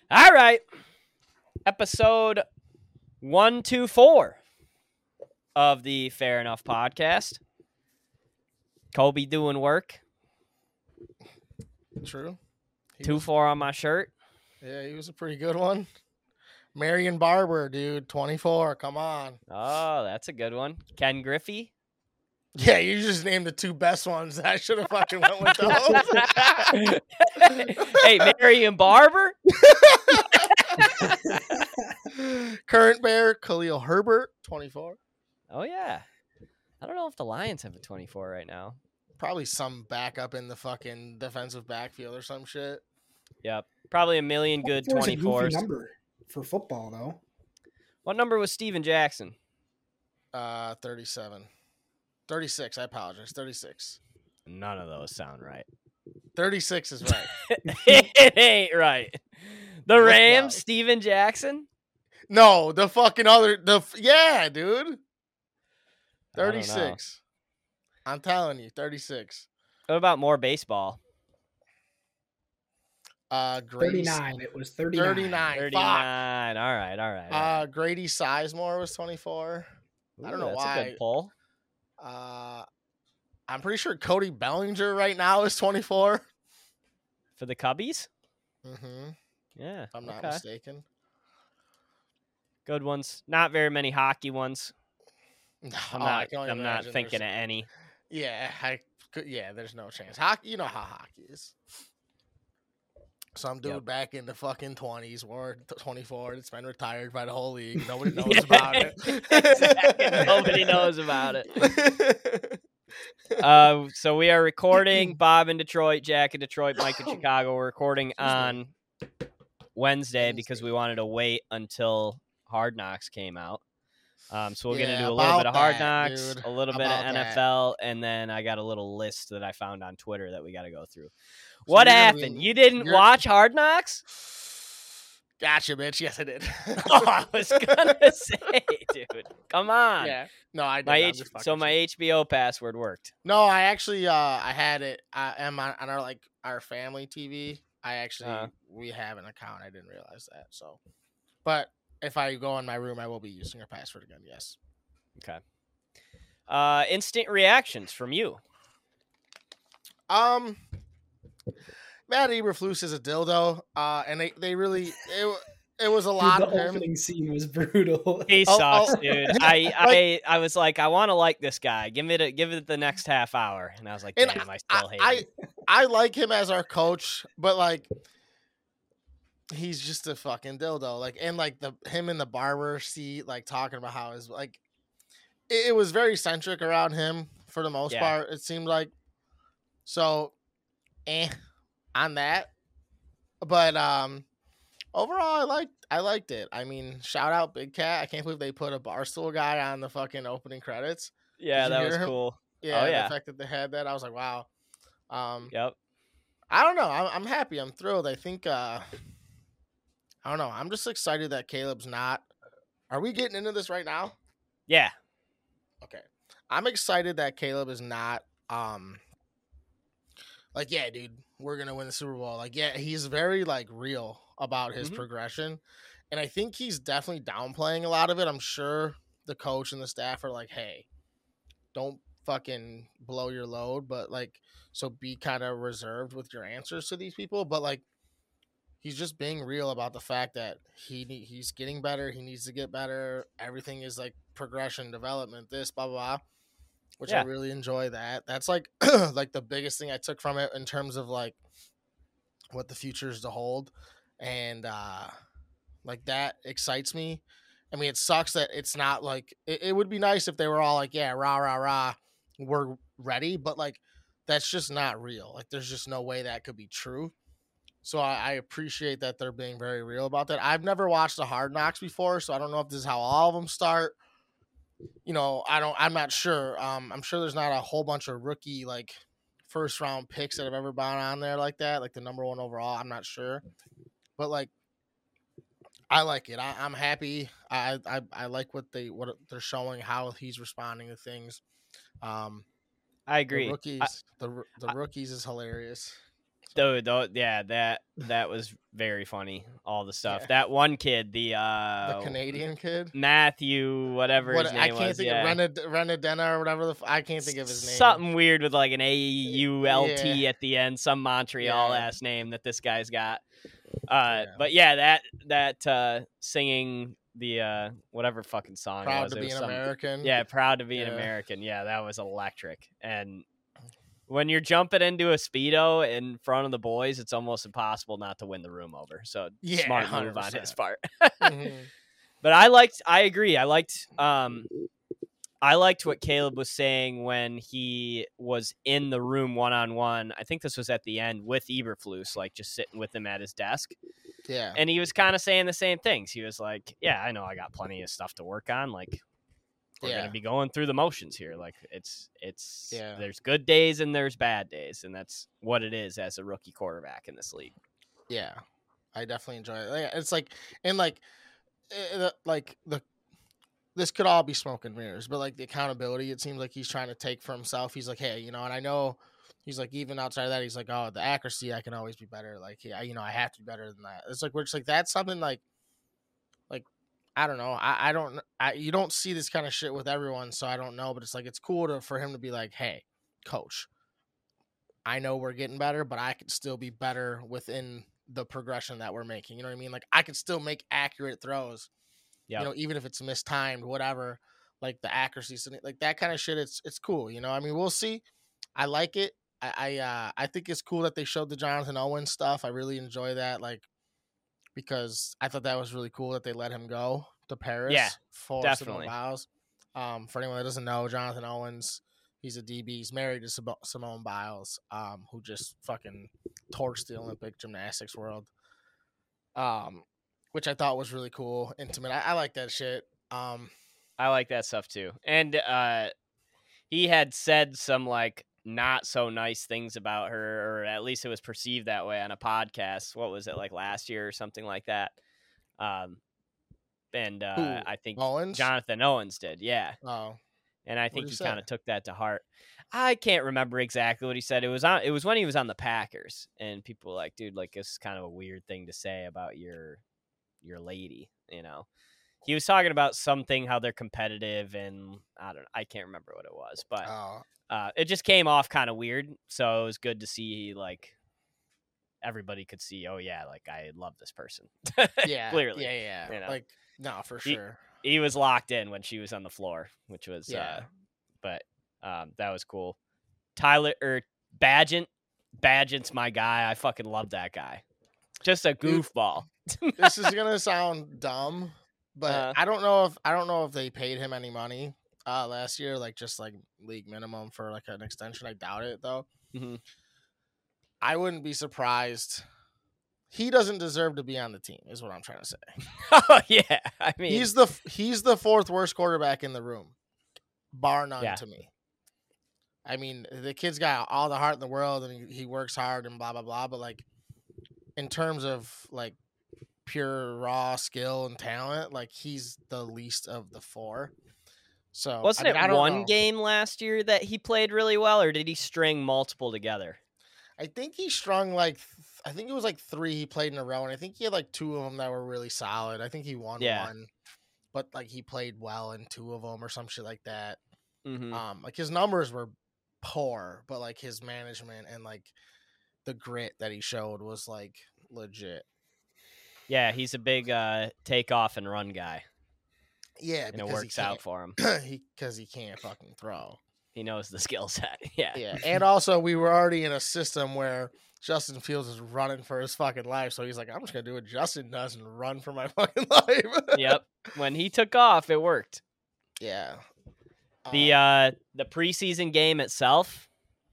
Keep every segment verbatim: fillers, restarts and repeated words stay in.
All right. Episode one two four of the Fair Enough podcast. Kobe doing work. True. He two was, four on my shirt. Yeah, he was a pretty good one. Marion Barber, dude, twenty-four. Come on. Oh, that's a good one. Ken Griffey. Yeah, you just named the two best ones. I should have fucking went with those. Hey, Marion Barber. Current Bear, Khalil Herbert, twenty-four. Oh, yeah. I don't know if the Lions have a twenty-four right now. Probably some backup in the fucking defensive backfield or some shit. Yep. Probably a million good twenty-fours. Number for football, though. What number was Steven Jackson? Uh, thirty-seven. thirty-six, I apologize. thirty-six. None of those sound right. thirty-six is right. It ain't right. The What's Rams, that? Steven Jackson? No, the fucking other, the yeah, dude. I don't know. thirty-six. I'm telling you, thirty-six. What about more baseball? Uh, Grady, thirty-nine. It was thirty-nine. thirty-nine. Fuck. thirty-nine. All right, all right. all right. Uh, Grady Sizemore was twenty-four. I don't Ooh, know that's why. a good pull. Uh, I'm pretty sure Cody Bellinger right now is twenty-four. For the Cubbies? Mm-hmm. Yeah. If I'm not okay. mistaken. Good ones. Not very many hockey ones. No, I'm oh, I not, can only I'm not imagine thinking of there's- any. Yeah, I could, yeah, there's no chance. Hockey, you know how hockey is. Some dude Yep. back in the fucking twenties or twenty-four that's been retired by the whole league. Nobody knows about it. Exactly. Nobody knows about it. Uh, so we are recording Bob in Detroit, Jack in Detroit, Mike in Chicago. We're recording Excuse me. on Wednesday because Wednesday. we wanted to wait until Hard Knocks came out. Um, so we're going to Yeah, do a little bit about of Hard that, Knocks, dude. a little bit of About N F that. L, and then I got a little list that I found on Twitter that we got to go through. What you're gonna happened? be- You didn't you're- watch Hard Knocks? Gotcha, bitch. Yes, I did. Oh, I was gonna say, dude, come on. Yeah. No, I did. My I'm H- just fucking so with my you. H B O password worked. No, I actually uh I had it I am on, on our like our family T V. I actually Uh-huh. we have an account. I didn't realize that. So but if I go in my room I will be using your password again, yes. Okay. Uh, instant reactions from you. Um Matt Eberflus is a dildo. Uh and they, they really it, wa- it was a lot Dude, of the him. opening scene was brutal. He Oh, sucks, oh. dude. I, I I was like, I want to like this guy. Give it a, give it the next half hour, and I was like, And damn, I still hate I, him. I like him as our coach, but like he's just a fucking dildo. Like and like the him in the barber seat, like talking about how his like it, it was very centric around him for the most Yeah. part, it seemed like. So eh on that. But um overall I liked I liked it. I mean, shout out Big Cat. I can't believe they put a Barstool guy on the fucking opening credits. Yeah, Did you that hear was him? cool. Yeah, yeah. the fact that they had that, I was like, wow. Um Yep. I don't know. I'm, I'm happy. I'm thrilled. I think, uh, I don't know. I'm just excited that Caleb's not. Are we getting into this right now? Yeah. Okay. I'm excited that Caleb is not, um, like, yeah, dude, we're going to win the Super Bowl. Like, yeah, he's very, like, real about his Mhm. progression. And I think he's definitely downplaying a lot of it. I'm sure the coach and the staff are like, hey, don't fucking blow your load, but like, so be kind of reserved with your answers to these people. But like, he's just being real about the fact that he ne- he's getting better. He needs to get better. Everything is like progression, development, this, blah, blah, blah, which I Yeah. really enjoy that. That's like, like the biggest thing I took from it in terms of like what the future is to hold. And, uh, like that excites me. I mean, it sucks that it's not like it, it would be nice if they were all like, yeah, rah, rah, rah, we're ready. But like, that's just not real. Like, there's just no way that could be true. So I, I appreciate that they're being very real about that. I've never watched the Hard Knocks before, so I don't know if this is how all of them start. You know, I don't, I'm not sure. Um, I'm sure there's not a whole bunch of rookie, like, first round picks that have ever been on there like that, like the number one overall. I'm not sure. But like, I like it. I, I'm happy. I, I I like what they what they're showing, how he's responding to things. Um, I agree. The rookies, I, the the I, rookies is hilarious. Dude, though, yeah, that that was very funny. All the stuff. Yeah. That one kid, the uh, The Canadian kid. Matthew, whatever What his I name can't was, think yeah. of Renad Renadena or whatever the f- I can't think of his name. Something weird with like an A U L T Yeah. at the end, some Montreal Yeah. ass name that this guy's got. Uh, Yeah. but yeah, that that uh, singing the uh, whatever fucking song it Proud was. to it be was an some- American. Yeah, proud to be an Yeah. American. Yeah, that was electric. And when you're jumping into a Speedo in front of the boys, it's almost impossible not to win the room over. So Yeah, smart move one hundred on his percent. part. Mhm. But I liked, I agree. I liked, um, I liked what Caleb was saying when he was in the room one on one. I think this was at the end with Eberflus, like just sitting with him at his desk. Yeah. And he was kind of saying the same things. He was like, yeah, I know I got plenty of stuff to work on. Like, we're Yeah. gonna be going through the motions here. Like it's it's Yeah. there's good days and there's bad days, and that's what it is as a rookie quarterback in this league. Yeah, I definitely enjoy it. Like, it's like, and like, eh, the- like the this could all be smoke and mirrors, but like the accountability, it seems like he's trying to take for himself. He's like, hey, you know, and I know he's like, even outside of that, he's like, oh, the accuracy, I can always be better. Like, yeah, you know, I have to be better than that. It's like we're just like that's something like, like I don't know, I I don't, I you don't see this kind of shit with everyone, so I don't know, but it's like it's cool to for him to be like, hey, coach, I know we're getting better, but I could still be better within the progression that we're making. You know what I mean? Like I could still make accurate throws. Yep. You know, even if it's mistimed, whatever. Like the accuracy, like that kind of shit. It's it's cool. You know, I mean, we'll see. I like it. I I, uh, I think it's cool that they showed the Jonathan Owens stuff. I really enjoy that. Like because I thought that was really cool that they let him go to Paris. Yeah, for definitely. Simone Biles. Um, for anyone that doesn't know, Jonathan Owens. He's a D B. He's married to Sim- Simone Biles, um, who just fucking torched the Olympic gymnastics world. Um, which I thought was really cool, intimate. I, I like that shit. Um, I like that stuff too. And uh, he had said some like not so nice things about her, or at least it was perceived that way on a podcast. What was it, like last year or something like that? Um, and uh, Who? I think Owens? Jonathan Owens did, yeah. oh, And I think did he he kind say? of took that to heart. I can't remember exactly what he said. It was on. It was when he was on the Packers, and people were like, "Dude, like this is kind of a weird thing to say about your your lady." You know, he was talking about something how they're competitive, and I don't. I can't remember what it was, but oh, uh, it just came off kind of weird. So it was good to see like everybody could see. Oh yeah, like I love this person. yeah, clearly, yeah, yeah. you know. Like, no, for He- sure. he was locked in when she was on the floor, which was Yeah. uh, but um, that was cool. Tyler or Badgett, Badgett's my guy. I fucking love that guy. Just a Dude, goofball. This is gonna sound dumb, but Uh. I don't know if I don't know if they paid him any money uh, last year, like just like league minimum for like an extension. I doubt it though. Mhm. I wouldn't be surprised. He doesn't deserve to be on the team, is what I'm trying to say. Oh yeah, I mean, He's the he's the fourth worst quarterback in the room, bar none Yeah. to me. I mean, the kid's got all the heart in the world and he, he works hard and blah blah blah. But like, in terms of like pure raw skill and talent, like he's the least of the four. So wasn't I mean, I it don't one know. game last year that he played really well, or did he string multiple together? I think he strung like th- I think it was like three he played in a row, and I think he had like two of them that were really solid. I think he won Yeah. one, but like he played well in two of them or some shit like that. Mm-hmm. Um, like his numbers were poor, but like his management and like the grit that he showed was like legit. Yeah, he's a big uh, take off and run guy, Yeah, and it because works he out for him. can't, he because he can't fucking throw. He knows the skill set. Yeah, Yeah, and also we were already in a system where Justin Fields is running for his fucking life, so he's like, I'm just gonna do what Justin does and run for my fucking life. Yep. When he took off, it worked. Yeah. The Um, uh the preseason game itself,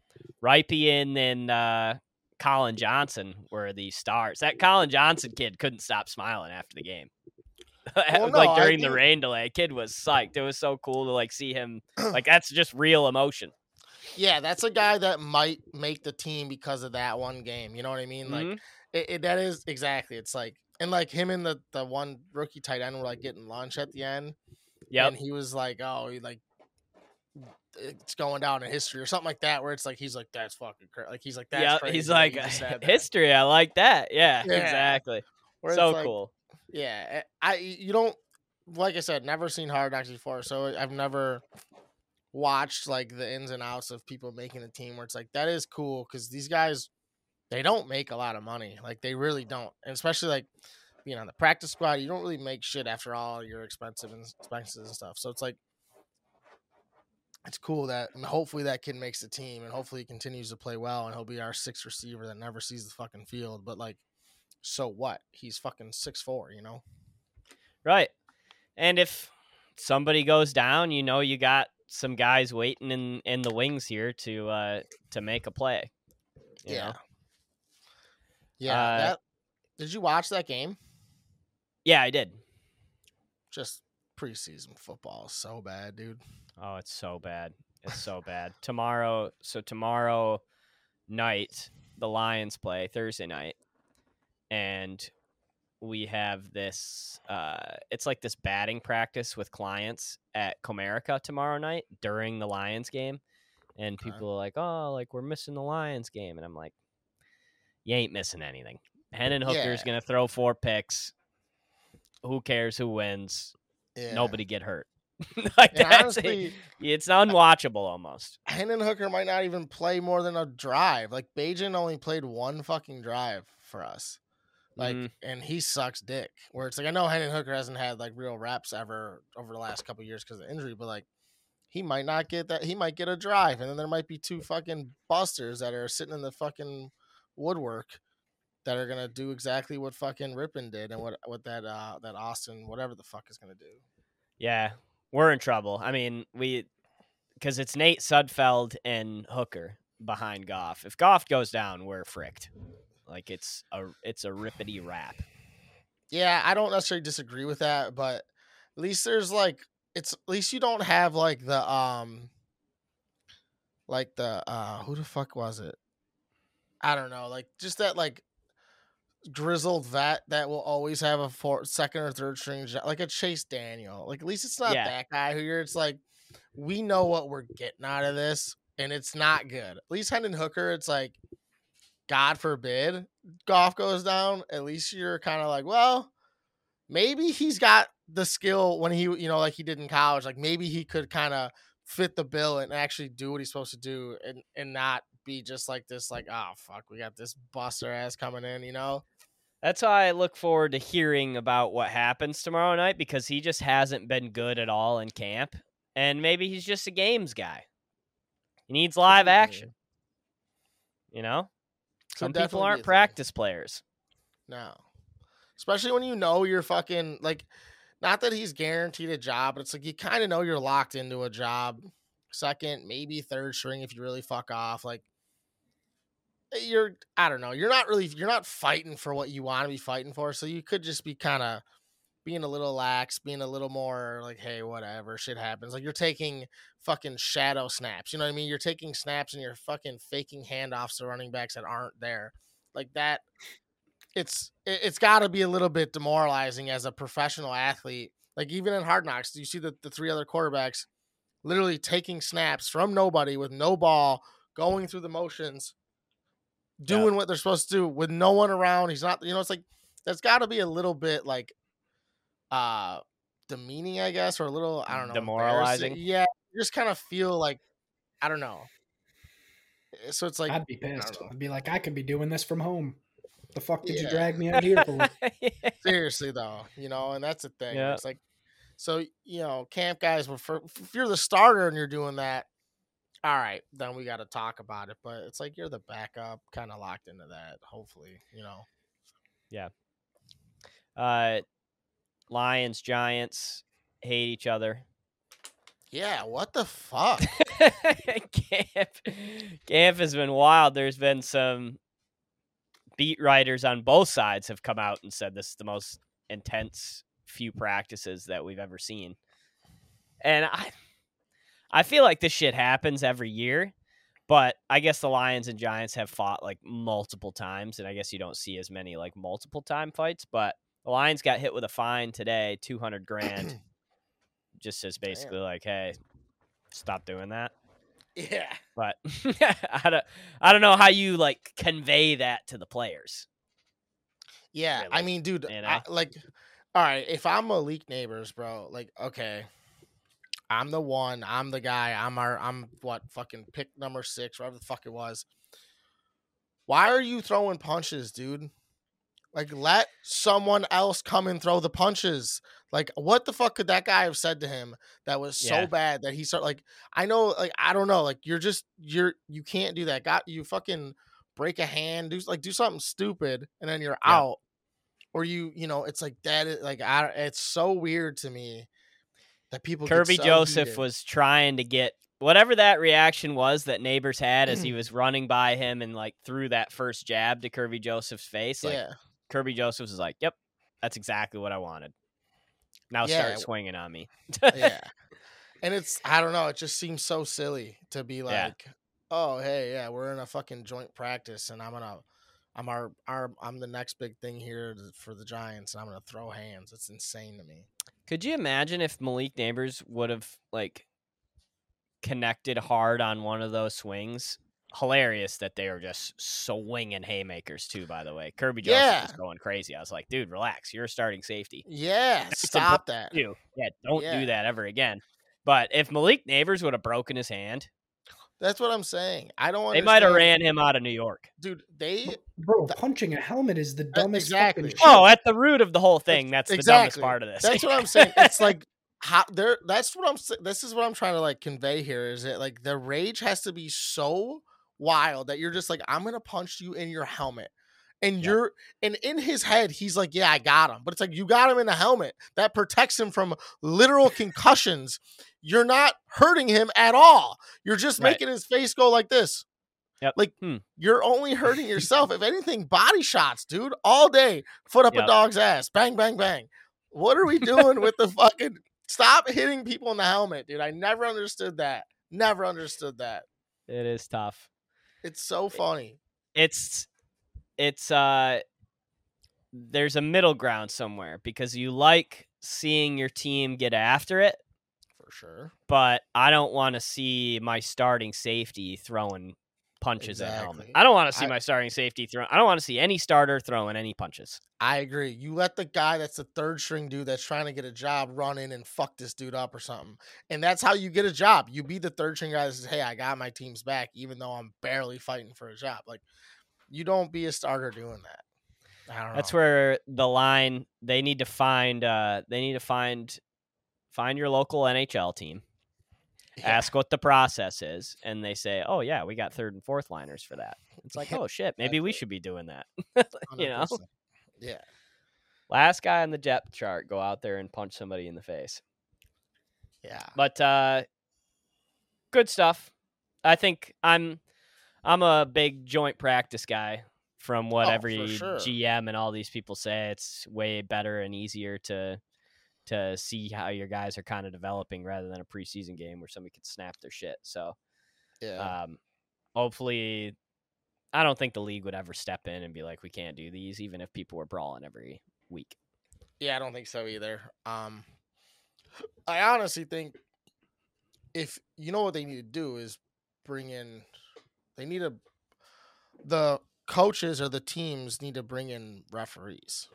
Ripien and uh Colin Johnson were the stars. That Colin Johnson kid couldn't stop smiling after the game. Well, no, like I during the think- rain delay, kid was psyched. It was so cool to like see him. Like that's just real emotion. yeah, that's a guy that might make the team because of that one game. You know what I mean? Like Mhm. it, it, that is exactly. It's like and like him and the the one rookie tight end were like getting lunch at the end. Yep. And he was like, oh, he like it's going down in history or something like that, where it's like he's like that's fucking crazy. Like he's like that's yeah, crazy. he's that like you just said that." history. I like that. Yeah, Yeah. exactly. Where So it's like, cool. yeah, I you don't like I said, never seen Hard Knocks before, so I've never watched like the ins and outs of people making a team. Where it's like that is cool because these guys they don't make a lot of money, like they really don't, and especially like being on the practice squad, you don't really make shit after all your expensive and expenses and stuff. So it's like it's cool that and hopefully that kid makes the team and hopefully he continues to play well and he'll be our sixth receiver that never sees the fucking field. But like, so what? He's fucking six four, you know? Right. And if somebody goes down, you know you got some guys waiting in, in the wings here to uh, to make a play. You yeah. know? Yeah. Uh, that did you watch that game? Yeah, I did. Just preseason football is so bad, dude. Oh, it's so bad. It's so bad. Tomorrow, so tomorrow night, the Lions play Thursday night, and we have this, uh, it's like this batting practice with clients at Comerica tomorrow night during the Lions game. And Okay. people are like, oh, like we're missing the Lions game. And I'm like, you ain't missing anything. Hendon Hooker's Yeah. going to throw four picks. Who cares who wins? Yeah. Nobody get hurt. Like And that's honestly, it. It's unwatchable almost. Hendon Hooker might not even play more than a drive. Like Bajan only played one fucking drive for us. Like, Mhm. and he sucks dick. Where it's like I know Hendon Hooker hasn't had like real reps ever over the last couple of years because of injury, but like he might not get that. He might get a drive, and then there might be two fucking busters that are sitting in the fucking woodwork that are gonna do exactly what fucking Rippon did and what what that uh that Austin whatever the fuck is gonna do. Yeah, we're in trouble. I mean, we because it's Nate Sudfeld and Hooker behind Goff. If Goff goes down, we're fricked. Like it's a it's a rippity rap. Yeah, I don't necessarily disagree with that, but at least there's like it's at least you don't have like the um like the uh who the fuck was it? I don't know, like just that like grizzled vet that will always have a four, second or third string jo- like a Chase Daniel. Like at least it's not Yeah. that guy who you're it's like we know what we're getting out of this and it's not good. At least Hendon Hooker, it's like God forbid Goff goes down, at least you're kind of like, well, maybe he's got the skill when he, you know, like he did in college. Like maybe he could kind of fit the bill and actually do what he's supposed to do and, and not be just like this, like, oh, fuck, we got this buster ass coming in, you know? That's why I look forward to hearing about what happens tomorrow night because he just hasn't been good at all in camp. And maybe he's just a games guy. He needs live action. You know? Some Could people definitely be a aren't thing. practice players. No. Especially when you know you're fucking, like, not that he's guaranteed a job, but it's like you kind of know you're locked into a job. Second, maybe third string if you really fuck off. Like, you're, I don't know, you're not really, you're not fighting for what you want to be fighting for. So you could just be kind of being a little lax, being a little more like, hey, whatever, shit happens. Like, you're taking fucking shadow snaps. You know what I mean? You're taking snaps and you're fucking faking handoffs to running backs that aren't there. Like that. It's it's got to be a little bit demoralizing as a professional athlete. Like even in Hard Knocks, you see the, the three other quarterbacks literally taking snaps from nobody with no ball, going through the motions, doing Yeah. what they're supposed to do with no one around. He's not, you know, it's like that's got to be a little bit like uh demeaning, I guess, or a little, I don't know, Demoralizing. embarrassing. Yeah, you just kind of feel like, I don't know. So it's like, I'd be I don't pissed. know. I'd be like, I could be doing this from home. The fuck did you Yeah. drag me out here for? Seriously though, you know, and that's the thing. Yeah. It's like, so you know, camp guys. Well, for, if you're the starter and you're doing that, all right, then we got to talk about it. But it's like you're the backup, kind of locked into that. Hopefully, you know. Uh, Lions, Giants hate each other. Yeah, what the fuck? Camp, Camp has been wild. There's been some beat writers on both sides have come out and said this is the most intense few practices that we've ever seen. And I I feel like this shit happens every year, but I guess the Lions and Giants have fought like multiple times, and I guess you don't see as many like multiple time fights, but the Lions got hit with a fine today, two hundred grand. Just says basically like, hey, stop doing that. Yeah. But I don't, I don't know how you like convey that to the players. Yeah. Really, I mean, dude, you know? I, like, all right, if I'm Malik Neighbors, bro, like, okay, I'm the one, I'm the guy, I'm our, I'm what, fucking pick number six, whatever the fuck it was. Why are you throwing punches, dude? Like, let someone else come and throw the punches. Like, what the fuck could that guy have said to him that was so Yeah. bad that he started, like, I know, like, I don't know, like, you're just, you're, you can't do that. Got, you fucking break a hand, do, like, do something stupid, and then you're Yeah. out. Or you, you know, it's like that, is- like, I, it's so weird to me that people get Kirby so Joseph heated. was trying to get whatever that reaction was that Neighbors had as he was running by him and like threw that first jab to Kirby Joseph's face. Like Yeah. Kirby Joseph was like, "Yep, that's exactly what I wanted. Now Yeah. start swinging on me." Yeah. And it's, I don't know, it just seems so silly to be like, Yeah. oh, hey, yeah, we're in a fucking joint practice and I'm gonna, I'm our, our, I'm the next big thing here to, for the Giants and I'm gonna throw hands. It's insane to me. Could you imagine if Malik Neighbors would have like connected hard on one of those swings? Hilarious that they were just swinging haymakers too. By the way, Kirby Joseph Yeah. was going crazy. I was like, dude, relax. You're a starting safety. Yeah, That's stop that. You, yeah, don't Yeah. do that ever again. But if Malik Neighbors would have broken his hand, That's what I'm saying. I don't they might have understand. ran him out of New York. Dude, they, Bro, Th- punching a helmet is the Uh, dumbest exactly. fucking shit. Oh, at the root of the whole thing, that's the dumbest exactly. part of this. That's what I'm saying. It's like, how there, that's what I'm, sa- this is what I'm trying to like convey here is that like the rage has to be so wild that you're just like, I'm going to punch you in your helmet. And Yep. you're, and in his head, he's like, yeah, I got him. But it's like, you got him in a helmet that protects him from literal concussions. You're not hurting him at all. You're just Right. making his face go like this. Yep. Like, Hmm. you're only hurting yourself. If anything, body shots, dude, all day. Foot up Yep. a dog's ass. Bang, bang, bang. What are we doing with the fucking, stop hitting people in the helmet, dude. I never understood that. Never understood that. It is tough. It's so funny. It's it's uh there's a middle ground somewhere because you like seeing your team get after it, For sure. but I don't want to see my starting safety throwing punches at helmet. Exactly. I don't want to see I- my starting safety throw. I don't want to see any starter throwing any punches. I agree. You let the guy that's the third string dude that's trying to get a job run in and fuck this dude up or something. And that's how you get a job. You be the third string guy that says, hey, I got my team's back, even though I'm barely fighting for a job. Like, you don't be a starter doing that. I don't know. That's where the line they need to find uh they need to find find your local N H L team. Yeah. Ask what the process is, and they say, "Oh yeah, we got third and fourth liners for that." It's like, Yeah, "Oh shit, maybe we exactly. should be doing that." You know, one hundred percent. Yeah. last guy on the depth chart, go out there and punch somebody in the face. Yeah. But uh good stuff. I think I'm I'm a big joint practice guy. From what Oh, for every sure. G M and all these people say, it's way better and easier to to see how your guys are kind of developing rather than a preseason game where somebody could snap their shit. So Yeah. um, hopefully, I don't think the league would ever step in and be like, we can't do these, even if people were brawling every week. Yeah, I don't think so either. Um, I honestly think if you know what they need to do is bring in, they need to, the coaches or the teams need to bring in referees.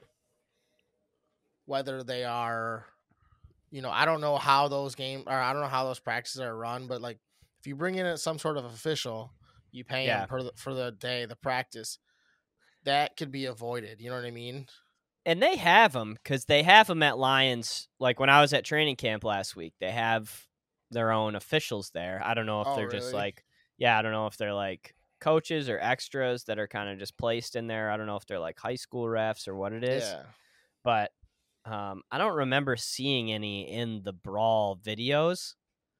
Whether they are, you know, I don't know how those games or I don't know how those practices are run, but like if you bring in some sort of official, you pay Yeah. him per the, for the day, the practice, that could be avoided. You know what I mean? And they have them because they have them at Lions. Like when I was at training camp last week, they have their own officials there. I don't know if Oh, they're just really? like, yeah, I don't know if they're like coaches or extras that are kind of just placed in there. I don't know if they're like high school refs or what it is. Yeah. But um, I don't remember seeing any in the brawl videos.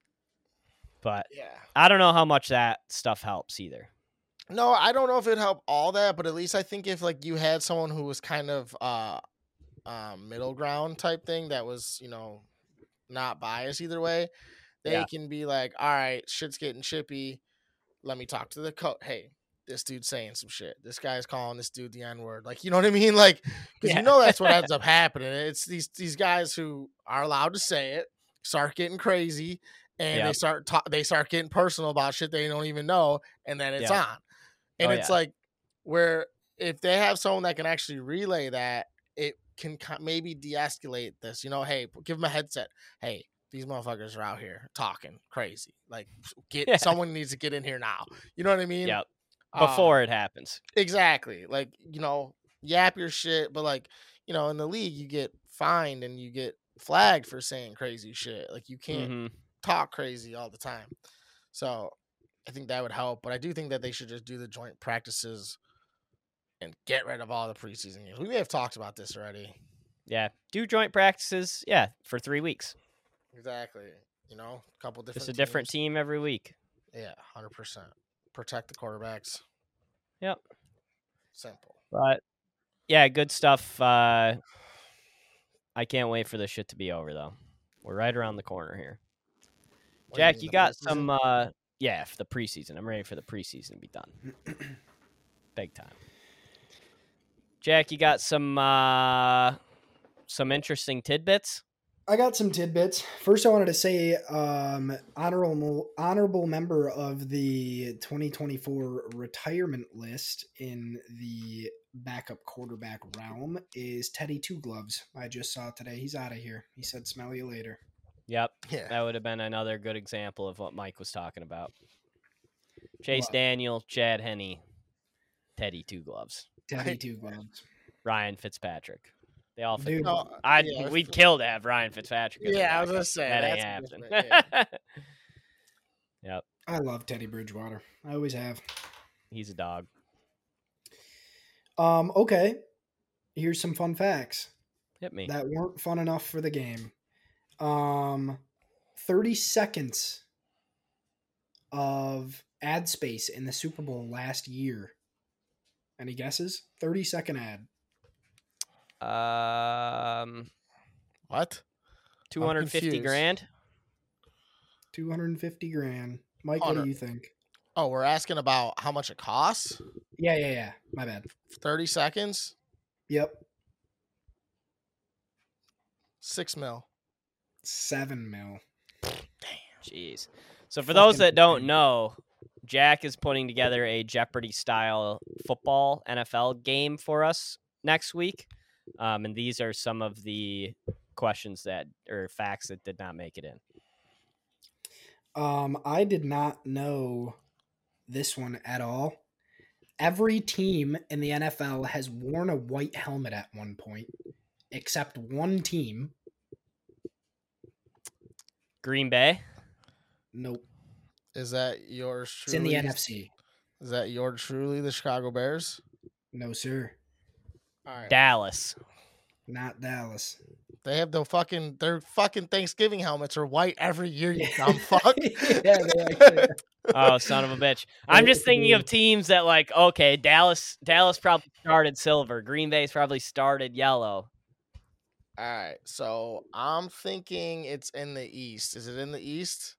But Yeah. I don't know how much that stuff helps either. No, I don't know if it'd help all that, but at least I think if like you had someone who was kind of uh um middle ground type thing that was, you know, not biased either way, they Yeah. can be like, all right, shit's getting chippy. Let me talk to the coach. Hey, this dude's saying some shit. This guy's calling this dude the N-word. Like, you know what I mean? Like, because Yeah. you know that's what ends up happening. It's these these guys who are allowed to say it, start getting crazy, and Yep. they start ta- they start getting personal about shit they don't even know, and then it's Yep. on. And Oh, it's yeah. like where if they have someone that can actually relay that, it can ki- maybe de-escalate this. You know, hey, give them a headset. Hey, these motherfuckers are out here talking crazy. Like, get Yeah. someone needs to get in here now. You know what I mean? Yep. Um, Before it happens. exactly. Like, you know, yap your shit, but like, you know, in the league, you get fined and you get flagged for saying crazy shit. Like, you can't hmm talk crazy all the time. So I think that would help. But I do think that they should just do the joint practices and get rid of all the preseason games. We may have talked about this already. Yeah. Do joint practices. Yeah, for three weeks. Exactly. You know, a couple different Just a different teams. team every week. Yeah, one hundred percent. Protect the quarterbacks. Yep. Simple. But yeah, good stuff. Uh, I can't wait for this shit to be over, though. We're right around the corner here. What do Jack, mean, you the got preseason? some. Uh, yeah, for the preseason. I'm ready for the preseason to be done. Big time. Jack, you got some uh, some interesting tidbits. I got some tidbits. First, I wanted to say um, honorable honorable member of the twenty twenty-four retirement list in the backup quarterback realm is Teddy Two Gloves. I just saw today. He's out of here. He said, "Smell you later." Yep, Yeah. that would have been another good example of what Mike was talking about. Chase What? Daniel, Chad Henne, Teddy Two Gloves, Teddy Two Gloves. Ryan Fitzpatrick. They all fit. Dude, No, I'd yeah, we'd f- kill to have Ryan Fitzpatrick. as a Yeah, I was backup. gonna say, that ain't that's happening. different, Yep, I love Teddy Bridgewater. I always have. he's a dog. Um, okay. Here's some fun facts Hit me. that weren't fun enough for the game. Um, thirty seconds of ad space in the Super Bowl last year. Any guesses? thirty second ad. Um, What? two hundred fifty confused. grand. two hundred fifty grand. Mike, what Hunter. do you think? Oh, we're asking about how much it costs? Yeah, yeah, yeah. My bad. thirty seconds? Yep. Six mil. Seven mil. Jeez. So for those Fucking that don't insane. know, Jack is putting together a Jeopardy style football N F L game for us next week. Um, and these are some of the questions that or facts that did not make it in. Um, I did not know this one at all. Every team in the N F L has worn a white helmet at one point, except one team. Green Bay. Nope. Is that yours It's truly? in the N F C. Is that yours truly, the Chicago Bears? No, sir. All right. Dallas. Not Dallas. They have the fucking their fucking Thanksgiving helmets are white every year, you dumb fuck. Yeah, they actually- Oh, son of a bitch. I'm just thinking of teams that like, okay, Dallas Dallas probably started silver. Green Bay's probably started yellow. All right. So I'm thinking it's in the East. Is it in the East?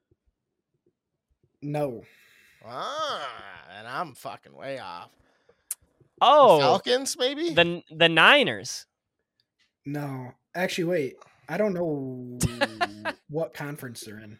No. Ah, and I'm fucking way off. Oh, Falcons, maybe? the the Niners. No. Actually, wait. I don't know what conference they're in.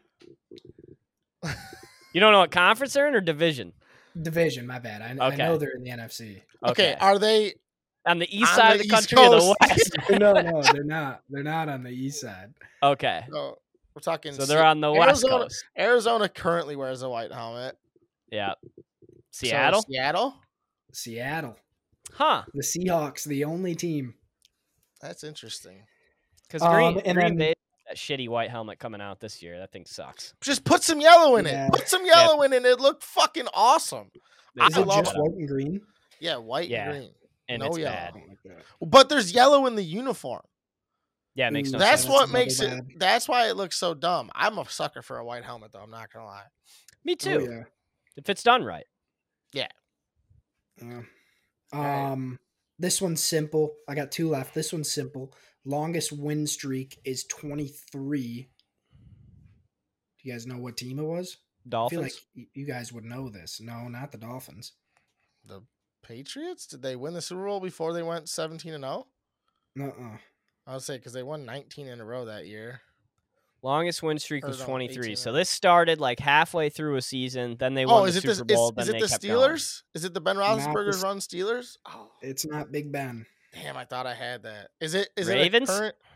You don't know what conference they're in or division? Division, my bad. I, I Okay. know they're in the N F C. okay. Are they on the east on side the of the East country or the Coast? west? no, no, they're not. They're not on the east side. Okay. no, we're talking So they're on the west Arizona, coast. Arizona currently wears a white helmet. Yeah. So Seattle? Seattle? Seattle. Huh. The Seahawks, the only team. That's interesting. Because Um, Green, and Green then- Bay, that shitty white helmet coming out this year. That thing sucks. Just put some yellow in Yeah. it. Put some yellow in it. It looked fucking awesome. I Is it love just it. white and green? Yeah, white Yeah. and green. And No it's yellow. bad. I don't like that. But there's yellow in the uniform. Yeah, it makes no Ooh, That's sense. what- what double makes it. bad. That's why it looks so dumb. I'm a sucker for a white helmet, though. I'm not gonna lie. Me too. Oh, yeah. If it's done right. Yeah. Alright. Um, this one's simple. I got two left. This one's simple. Longest win streak is twenty-three. Do you guys know what team it was? I feel Dolphins. like y- you guys would know this. No, not the Dolphins. The Patriots? Did they win the Super Bowl before they went seventeen and zero? Uh-uh. I would say because they won nineteen in a row that year. Longest win streak Or was no, twenty-three. eighteen So and- this started like halfway through a season. Then they won Oh, the is it Super the, Bowl. is, then is it they the kept going. Steelers? Is it the Ben Not the Roethlisberger's S- run Steelers? Oh, It's not Big Ben. damn! I thought I had that. Is it? Is Ravens? it a current?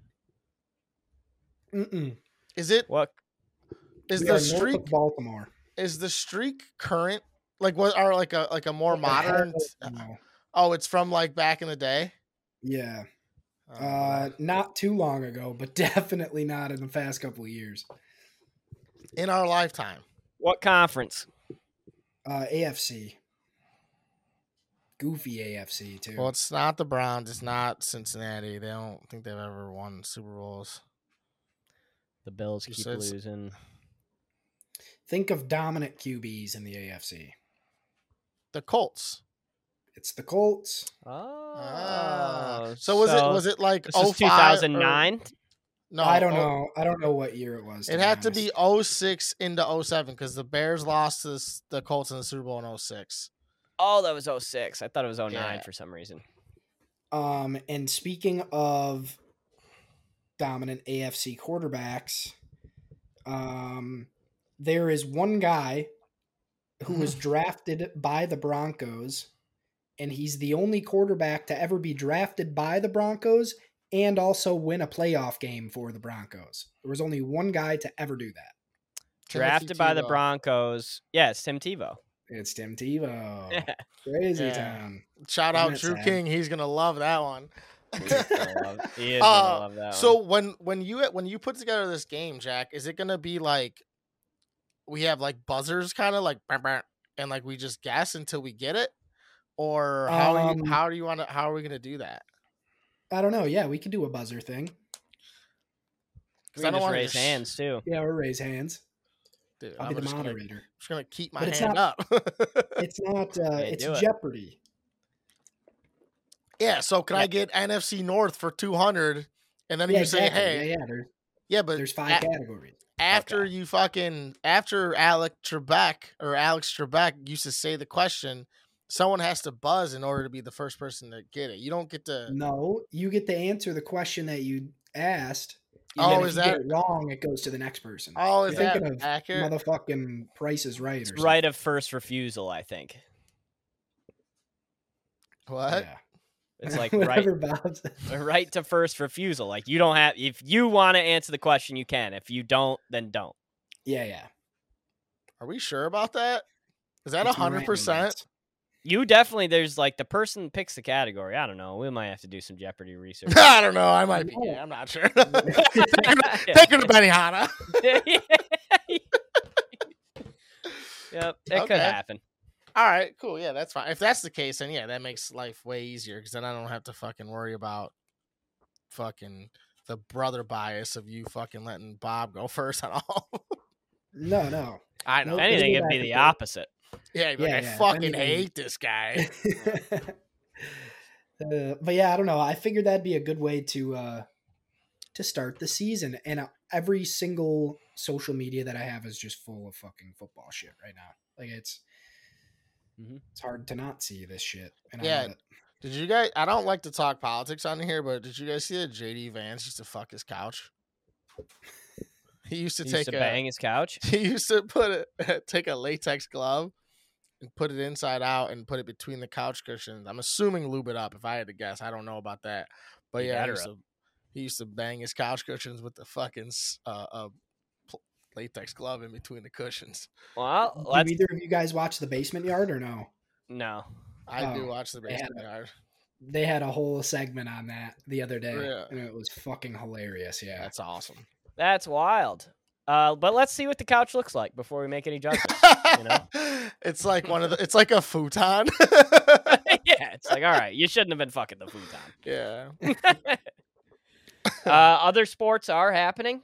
Mm-mm. Is it? What? Is We the are north of streak? Baltimore. Is the streak current? Like what? Are like a like a more What the hell? modern? No. Oh, it's from like back in the day. Yeah. Oh, Uh, not too long ago, but definitely not in the past couple of years. in our lifetime. What conference? Uh, A F C. Goofy A F C too. Well, it's not the Browns. It's not Cincinnati. They don't think they've ever won Super Bowls. The Bills You keep said s- losing. Think of dominant Q Bs in the A F C. The Colts. It's the Colts. Oh, Ah. So was it was it like This oh was two five thousand nine. No, I don't oh- know. I don't know what year it was. It be had to honest. be oh six into oh seven because the Bears lost to s- the Colts in the Super Bowl in oh six. Oh, that was oh six. I thought it was oh nine Yeah. for some reason. Um, and speaking of dominant A F C quarterbacks, um, there is one guy who was drafted by the Broncos, and he's the only quarterback to ever be drafted by the Broncos and also win a playoff game for the Broncos. There was only one guy to ever do that. Drafted by the Broncos. Yes, Tim Tebow. It's Tim Tebow. Crazy Yeah. town. Shout Isn't out that Drew sad? King. He's gonna love that one. He is gonna love, he is Uh, gonna love that so one. when when you when you put together this game, Jack, is it gonna be like we have like buzzers, kind of like brr, brr, and like we just guess until we get it, or how are you, Um, how do you want to how are we gonna do that? I don't know. Yeah, we could do a buzzer thing. We 'Cause I can don't just wanna raise just- hands too. Yeah, or raise hands. Dude, I'll I'm be the just gonna, moderator. just gonna keep my But it's hand not- up. It's not. Uh, Hey, it's do it. Jeopardy. Yeah, so can Yeah. I get N F C North for two hundred? And then Yeah, you say, exactly. hey, yeah, yeah. There, yeah, but there's five a- categories. after Okay. you fucking after Alec Trebek or Alex Trebek used to say the question, someone has to buzz in order to be the first person to get it. You don't get to. No, you get to answer the question that you asked. And Oh, then if is you get that- it wrong? It goes to the next person. Oh, is You're that thinking of accurate? Motherfucking Price is Right. It's Or right of first refusal, I think. What? something. Yeah. It's like right, Whatever Bob's. a right to first refusal. Like you don't have if you want to answer the question, you can. If you don't, then don't. Yeah, yeah. Are we sure about that? Is that a It's hundred Miranda percent? rights. You definitely there's like the person picks the category. I don't know. We might have to do some Jeopardy research. I don't know. I might be. No. gay, I'm not sure. Take her to Benihana. Yep, it could Okay. happen. All right, cool. Yeah, that's fine. If that's the case, then yeah, that makes life way easier because then I don't have to fucking worry about fucking the brother bias of you fucking letting Bob go first on all. No, no. I Nope. If anything, it'll it'd be be the back and opposite. Yeah, you'd be like, Yeah, I yeah, if fucking anything- hate this guy. uh, but yeah, I don't know. I figured that'd be a good way to uh to start the season. And uh, every single social media that I have is just full of fucking football shit right now. Like it's Mhm. it's hard to not see this shit. And Yeah. I love it. Did you guys? I don't like to talk politics on here, but did you guys see that J D Vance used to fuck his couch? He used to He take used to a, bang his couch. He used to put it, take a latex glove and put it inside out and put it between the couch cushions. I'm assuming lube it up. If I had to guess, I don't know about that, but You yeah, he better used, to, he used to bang his couch cushions with the fucking s- uh, uh pl- latex glove in between the cushions. Well, Do let's either of you guys watch The Basement Yard or no? no. I do Oh, watch the they had basement yard. They had a whole segment on that the other day, Yeah. and it was fucking hilarious. Yeah, That's awesome. That's wild. Uh, but let's see what the couch looks like before we make any judgments. You know? It's like one of the. It's like a futon. Yeah, it's like all right, you shouldn't have been fucking the futon. Yeah. Uh, other sports are happening.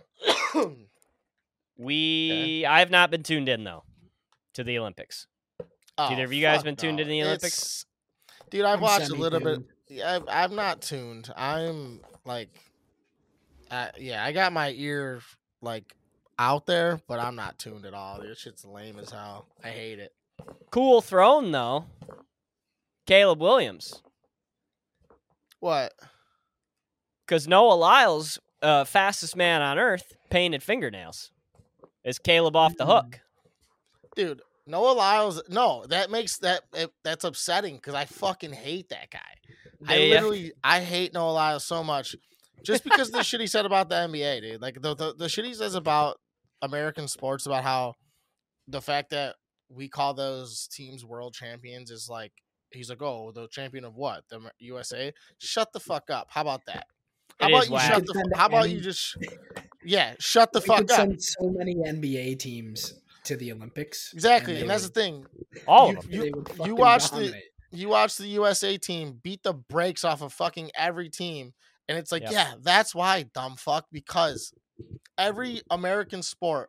We, I have not been tuned in though to the Olympics. Oh, Either of you guys fuck been tuned no. in the Olympics? It's- Dude, I've I'm watched a little bit. semi-tuned. Yeah, I've, I'm not tuned. I'm like, uh, yeah, I got my ear like out there, but I'm not tuned at all. This shit's lame as hell. I hate it. Cool throne though. Caleb Williams, What? because Noah Lyles uh, fastest man on earth painted fingernails. Is Caleb off the hook? Dude, Noah Lyles. No, that makes that it, that's upsetting because I fucking hate that guy. Do I ya? literally I hate Noah Lyles so much, just because of the shit he said about the N B A, dude. Like the, the the shit he says about American sports, about how the fact that we call those teams world champions is like he's like, oh, the champion of what? The U S A? Shut the fuck up. How about that? How It about is you whack. shut We the? could fu- send How about any- you just? Yeah, shut the We fuck could up. send so many N B A teams to the Olympics. Exactly, they and that's would- the thing. All you, of them. You, they would you fucking watch the dominate. you watch the U S A team beat the brakes off of fucking every team, and it's like, Yep. yeah, that's why, dumb fuck, because every American sport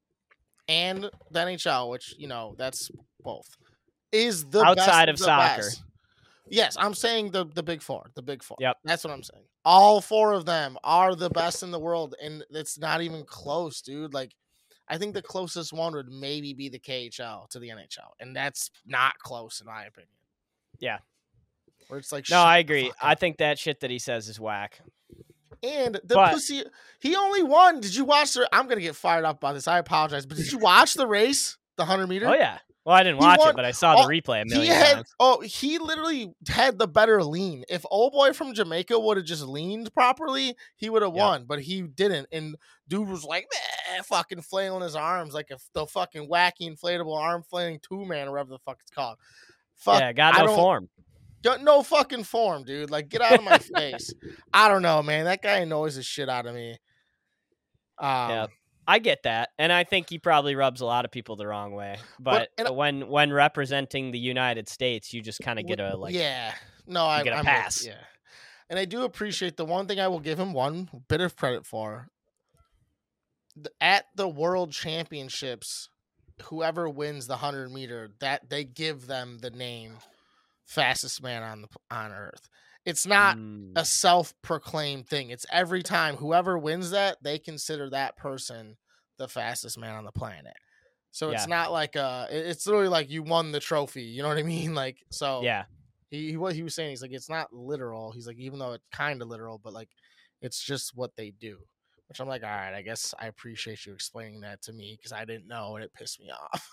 and the N H L, which you know that's both, is the Outside best of the soccer. best. Yes, I'm saying the the big four, the big four. Yep. That's what I'm saying. All four of them are the best in the world, and it's not even close, dude. Like, I think the closest one would maybe be the K H L to the N H L, and that's not close in my opinion. Yeah. Where it's like, No, shut I the agree. fuck I up. think that shit that he says is whack. And the But- pussy, he only won. Did you watch the? I'm gonna get fired up by this. I apologize, but did you watch the race, the hundred meter? Oh yeah. Well, I didn't He watch won- it, but I saw oh, the replay a He million had times. oh he literally had the better lean. If old boy from Jamaica would have just leaned properly, he would have Yep. won. But he didn't, and dude was like, "Meh," fucking flailing his arms like a, the fucking wacky inflatable arm flailing two man or whatever the fuck it's called. Fuck, Yeah, got I no don't- form. got no fucking form, dude. Like, get out of my face. I don't know, man. That guy annoys the shit out of me. Um, Yeah. I get that, and I think he probably rubs a lot of people the wrong way. But, and I- when when representing the United States, you just kind of get a like. yeah, no, I get a I'm with- pass. yeah, and I do appreciate the one thing I will give him one bit of credit for. The, at the World Championships, whoever wins the hundred meter, that they give them the name fastest man on the on Earth. It's not Mm, a self-proclaimed thing. It's every time whoever wins that, they consider that person the fastest man on the planet. So it's Yeah. not like uh it- it's literally like you won the trophy, you know what I mean? Like, so yeah. he, he what he was saying, he's like, it's not literal. He's like, even though it's kind of literal, but like it's just what they do. Which I'm like, all right, I guess I appreciate you explaining that to me because I didn't know and it pissed me off.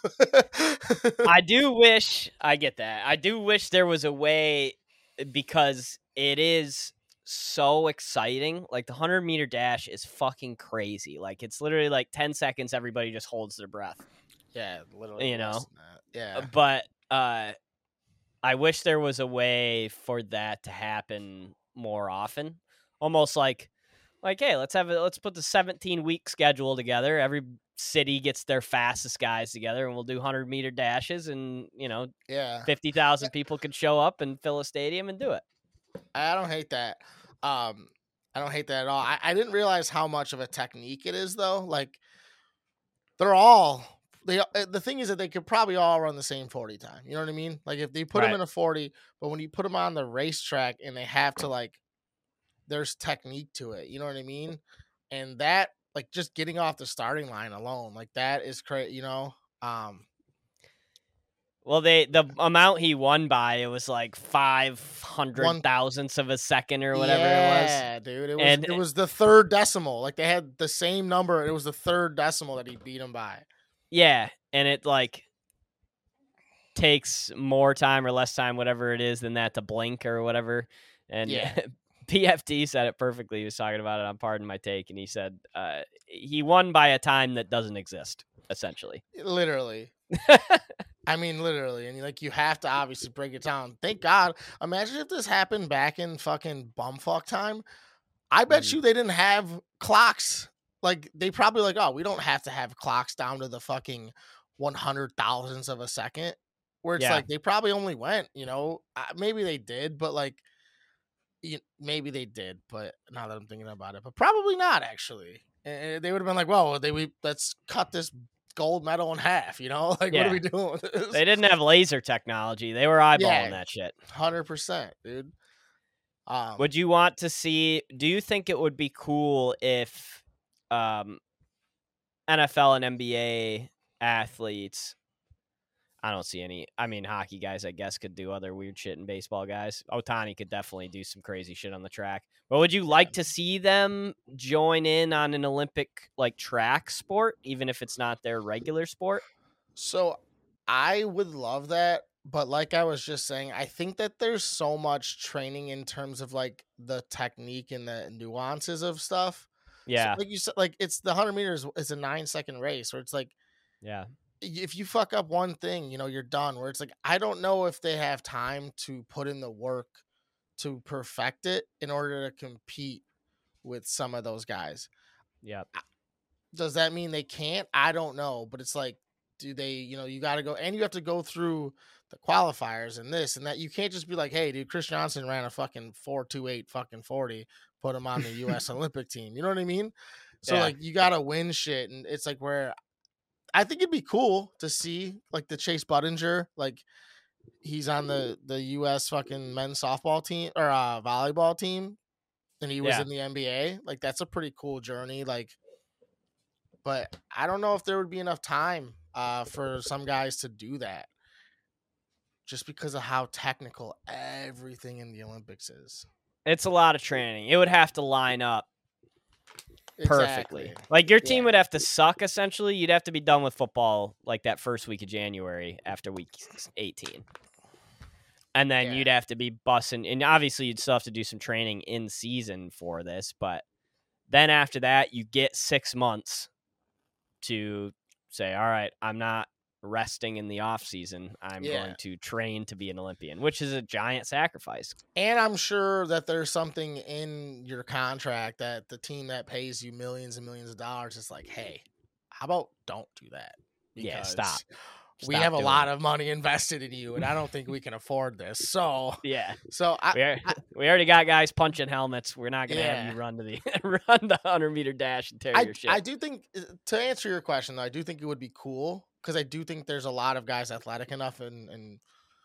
I do wish I get that. I do wish there was a way because it is so exciting. Like the hundred meter dash is fucking crazy. Like it's literally like ten seconds. Everybody just holds their breath. Yeah, literally. You know? less than that. Yeah. But uh, I wish there was a way for that to happen more often. Almost like, like, hey, let's have a, let's put the seventeen week schedule together. Every city gets their fastest guys together, and we'll do hundred meter dashes, and you know, Yeah. fifty thousand people could show up and fill a stadium and do it. I don't hate that. Um, I don't hate that at all. I, I didn't realize how much of a technique it is, though. Like, they're all they. uh, The thing is that they could probably all run the same forty time. You know what I mean? Like, if they put them Right. in a forty, but when you put them on the racetrack and they have to like, there's technique to it. You know what I mean? And that, like, just getting off the starting line alone, like that is crazy. You know? Um, Well, they the amount he won by it was like five hundred thousandths of a second or whatever it was. yeah, dude. It was And- it was the third decimal. Like they had the same number. It was the third decimal that he beat him by. Yeah, and it like takes more time or less time, whatever it is, than that to blink or whatever. And Yeah. P F D said it perfectly. He was talking about it on Pardon My Take, and he said uh, he won by a time that doesn't exist, essentially. Literally. I mean, literally. And like you have to obviously break it down. Thank God. Imagine if this happened back in fucking bumfuck time. I bet Mhm. you they didn't have clocks. Like they probably like, oh, we don't have to have clocks down to the fucking one hundred thousandths of a second. Where it's Yeah. like they probably only went, you know, uh, maybe they did, but like, you, maybe they did, but now that I'm thinking about it, but probably not actually. And they would have been like, well, they we let's cut this gold medal in half, you know? Like, what Yeah. are we doing with this? They didn't have laser technology. They were eyeballing Yeah. that shit. one hundred percent, dude. Um, Would you want to see? Do you think it would be cool if um, N F L and N B A athletes I don't see any. I mean, hockey guys, I guess, could do other weird shit, and baseball guys. Ohtani could definitely do some crazy shit on the track. But would you like to see them join in on an Olympic like track sport, even if it's not their regular sport? So I would love that, but like I was just saying, I think that there's so much training in terms of like the technique and the nuances of stuff. Yeah, So, like you said, like it's the hundred meters is a nine second race where it's like, yeah, if you fuck up one thing, you know, you're done. Where it's like, I don't know if they have time to put in the work to perfect it in order to compete with some of those guys. yeah. Does that mean they can't? I don't know, but it's like, do they, you know, you got to go and you have to go through the qualifiers and this and that. You can't just be like, hey, dude, Chris Johnson ran a fucking four two eight fucking forty, put him on the U S Olympic team. You know what I mean? So Yeah. like, you got to win shit. And it's like where I think it'd be cool to see like the Chase Budinger, like he's on the, the U S fucking men's softball team or uh, volleyball team. And he was Yeah. in the N B A. Like, that's a pretty cool journey. Like, but I don't know if there would be enough time uh, for some guys to do that just because of how technical everything in the Olympics is. It's a lot of training. It would have to line up perfectly. Exactly. Like your team Yeah. would have to suck essentially. You'd have to be done with football like that first week of January after week eighteen. And then Yeah. you'd have to be bussing, and obviously you'd still have to do some training in season for this, but then after that you get six months to say, all right, I'm not resting in the off season. I'm Yeah. going to train to be an Olympian, which is a giant sacrifice. And I'm sure that there's something in your contract that the team that pays you millions and millions of dollars is like, hey, how about don't do that? Yeah, stop. We Stop have a doing lot it. of money invested in you, and I don't think we can afford this. So, Yeah. so I, We, are, I we already got guys punching helmets. We're not going to Yeah. have you run to the run the hundred meter dash and tear I, your shit. I do think uh, to answer your question though, I do think it would be cool because I do think there's a lot of guys athletic enough and, and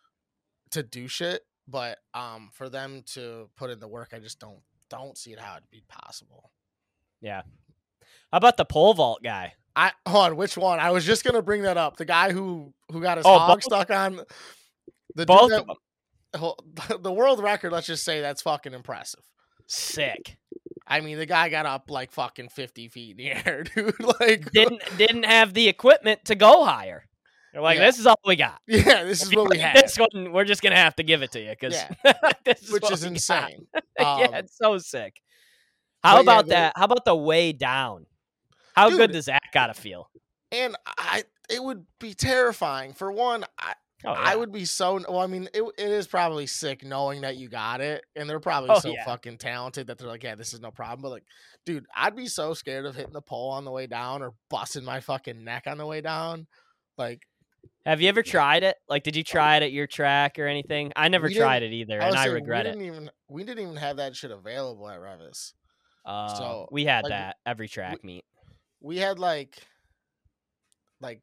to do shit, but um for them to put in the work, I just don't don't see it how it'd be possible. Yeah. How about the pole vault guy? I hold on, which one? I was just gonna bring that up. The guy who who got his Oh, hog both- stuck on the dude Both that- of them. the world record. Let's just say that's fucking impressive. Sick. I mean, the guy got up like fucking fifty feet in the air, dude. Like, Didn't didn't have the equipment to go higher. They're like, Yeah. this is all we got. yeah, this If is you what we like have, This one, we're just gonna have to give it to you because Yeah. this is which what is we got. insane. yeah, Um, it's so sick. How but yeah, about the- that? How about the way down? How Dude. good does that gotta feel? And I, it would be terrifying. For one, I, Oh, I yeah. would be so. Well, I mean, it, it is probably sick knowing that you got it, and they're probably Oh, so yeah. fucking talented that they're like, yeah, this is no problem. But like, dude, I'd be so scared of hitting the pole on the way down or busting my fucking neck on the way down. Like, Have you ever tried it? Like, did you try it at your track or anything? I never We tried it either, I and was I saying, regret we it. didn't even we didn't even have that shit available at Revis. Uh, so, we had like, that every track meet. We had like, like.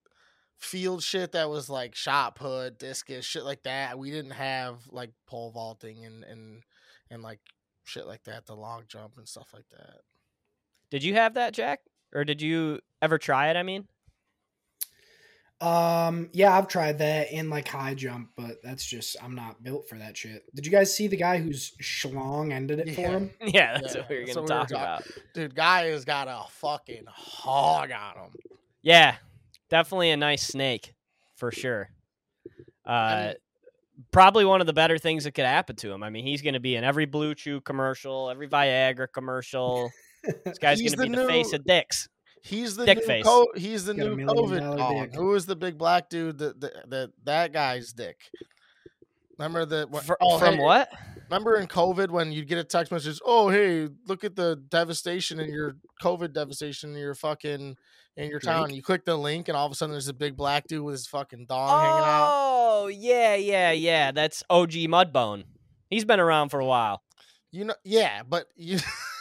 field shit that was like shot put, discus, shit like that. We didn't have like pole vaulting and and and like shit like that, the long jump and stuff like that. Did you have that, Jack? Or did you ever try it? I mean, Um, yeah, I've tried that in like high jump, but that's just I'm not built for that shit. Did you guys see the guy whose schlong ended it for Yeah. him? yeah, that's Yeah, what we were that's gonna what we were talk talk- about. Dude, guy has got a fucking hog on him. Yeah, definitely a nice snake for sure. Uh, I mean- probably one of the better things that could happen to him. I mean, he's going to be in every Blue Chew commercial, every Viagra commercial. This guy's He's going to be the the face new- of dicks. He's the Dick new face. co- he's the Got a new million COVID dollar dog. dick. Who is the big black dude that that that, that guy's dick? Remember the what, Fr- oh, from hey, what? Remember in COVID when you'd get a text message, oh, hey, look at the devastation in your COVID devastation in your fucking in your town. Drake? You click the link and all of a sudden there's a big black dude with his fucking dong hanging out. Oh, yeah, yeah, yeah. That's O G Mudbone. He's been around for a while. You know, yeah, but you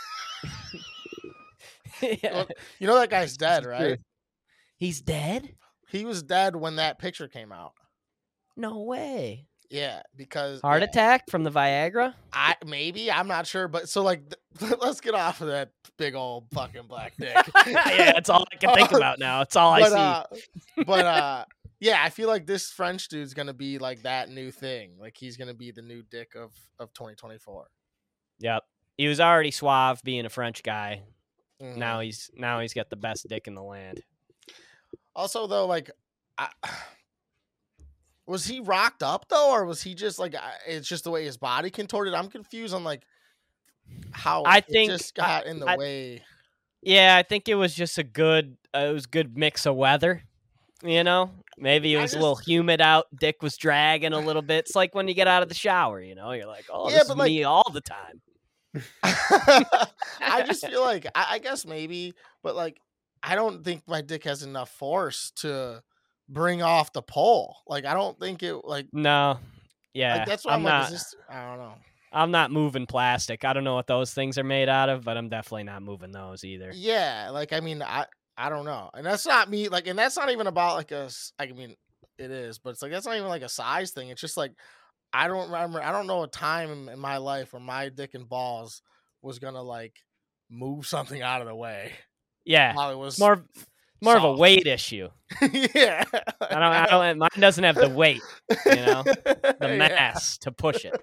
Yeah. Well, you know that guy's dead, It's right? true. He's dead? He was dead when that picture came out. No way. Yeah, because Heart yeah, attack from the Viagra? I maybe I'm not sure, but so like, th- let's get off of that big old fucking black dick. yeah, that's all I can think Uh, about now. It's all I but see. uh, but uh, Yeah, I feel like this French dude's gonna be like that new thing. Like he's gonna be the new dick of of twenty twenty-four. Yep. He was already suave being a French guy. Mhm. Now he's now he's got the best dick in the land. Also, though, like, I, was he rocked up though, or was he just like I- it's just the way his body contorted? I'm confused on like how I it think- just got in the I- way. Yeah, I think it was just a good uh, it was a good mix of weather. You know? Maybe it I was a little just- humid out, dick was dragging a little bit. It's like when you get out of the shower, you know, you're like, "Oh, Yeah, this but, is like- me all the time." I just feel like I, I guess maybe, but like I don't think my dick has enough force to bring off the pole. Like I don't think it like, No. Yeah. like that's what I'm I'm, not like. Is this, I don't know. I'm not moving plastic. I don't know what those things are made out of, but I'm definitely not moving those either. Yeah, like I mean, I I don't know, and that's not me. Like, and that's not even about like a. s- I mean, it is, but it's like that's not even like a size thing. It's just like I don't remember. I don't know a time in, in my life where my dick and balls was gonna like move something out of the way Yeah. while it was More more of a soft. weight issue. yeah, I don't I don't mine doesn't have the weight, you know, the Yeah. mass to push it.